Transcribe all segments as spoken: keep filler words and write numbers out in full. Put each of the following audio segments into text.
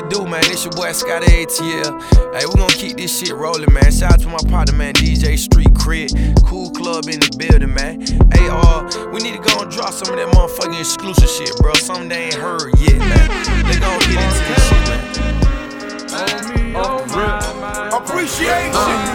it do, man? It's your boy Scotty A T L. Hey, we gon' keep this shit rolling, man. Shout out to my partner, man, D J Street Cred. Cool Club in the building, man. Hey, uh, we need to go and drop some of that motherfucking exclusive shit, bro. Something they ain't heard yet, man. They gon' get into this shit, man. Appreciation.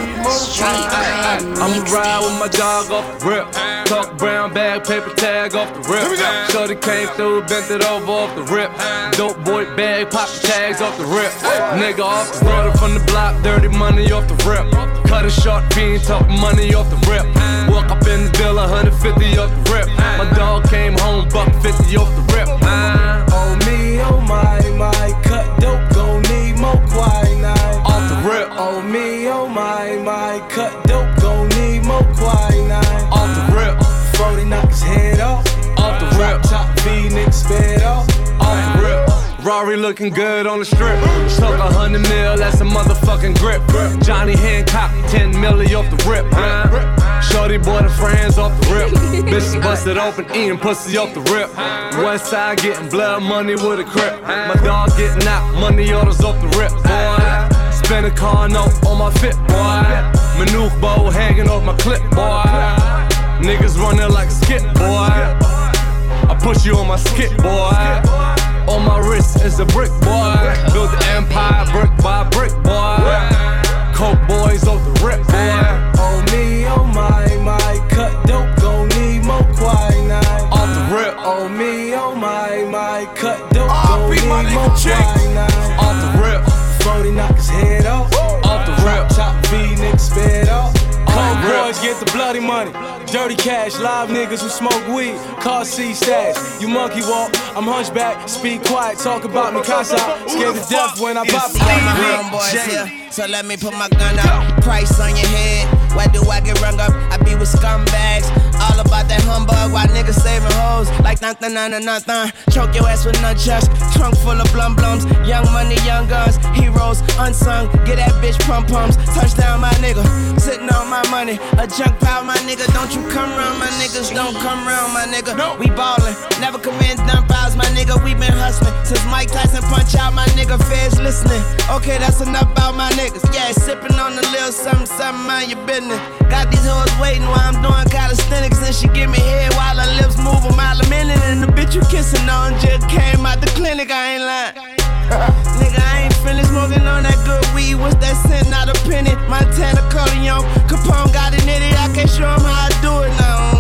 I'ma ride with my dog off the rip. Talk brown bag, paper tag off the rip. Shorty came through, bent it over off the rip. Dope boy bag, pop the tags off the rip. Nigga off the road from the block, dirty money off the rip. Cut a short fiend, talk money off the rip. Walk up in the deal, one hundred fifty off the rip. My dog came home, buck fifty off the rip. Oh me, oh my, my, cut dope, gon' need more quinine. Off the rip. Oh me, oh my, my, cut dope, gon' need more quinine. Off the rip. forty knock his head off. Off the rip. Top V, nigga sped off. Off the rip. Rari looking good on the strip. Took a hundred mil, that's a motherfucking grip. Johnny Hancock, ten milli off the rip. Shorty boy the friends off the rip. Bitches busted open, eating pussy off the rip. West side getting blood money with a crip. My dog getting out, money orders off the rip, boy. Spend a car note on my fit, boy. Manuk bow hanging off my clip, boy. Niggas running like a skip, boy. I push you on my skip, boy. On my wrist is a brick, boy. Build the empire brick by brick, boy. Coke boys off the rip, boy. Oh me, oh my, my, cut dope, gon' need more quinine. Off the rip. Oh me, oh my, my, cut dope, gon' need more quinine. Off the rip. forty knock his head off. Off the rip. Top V, nigga sped off. Cold boys get the bloody money. Dirty cash, live niggas who smoke weed. Car seat stash, you monkey walk. I'm hunchback, speak quiet, talk about me casa. Scared to death when I pop. All my homeboys here, so let me put my gun up. Price on your head, why do I get rung up? I be with scumbags, all about that humbug. Why niggas saving hoes like nothing, nothing, nothing. Choke your ass with nunchucks, trunk full of blum blums. Young money, young guns, heroes unsung. Get that bitch pump pumps, touchdown my nigga. Sitting on my money, a junk pile my nigga. Don't you come round my niggas, don't come round my nigga. We ballin', never commit dumb files my nigga. We been hustlin' since Mike Tyson punch out my nigga. Feds listening, okay that's enough about my niggas. Yeah, sippin' on a little something, something, mind your business. Got these hoes waiting while I'm doing calisthenics, and she give me head while her lips move a mile a minute. And the bitch you kissin' on just came out the clinic, I ain't lying. Nigga, I ain't finished smoking on that good weed. What's that scent? Not a penny. Montana Corleone, Capone got it in it. I can't show him how I do it now.